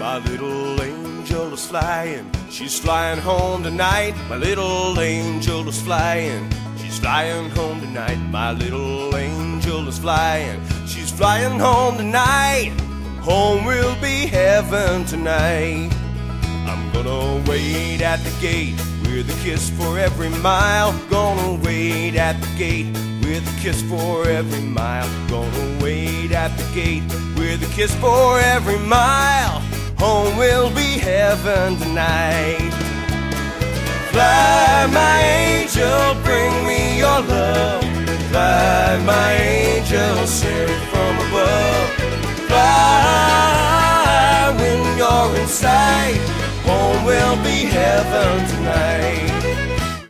My little angel is flying, she's flying home tonight. My little angel is flying, she's flying home tonight. My little angel is flying, she's flying home tonight. Home will be heaven tonight. I'm gonna wait at the gate with a kiss for every mile. Gonna wait at the gate with a kiss for every mile. Gonna wait at the gate with a kiss for every mile. Home will be heaven tonight. Fly, my angel, bring me your love. Fly, my angel, sent from above. Fly when you're inside. Home will be heaven tonight.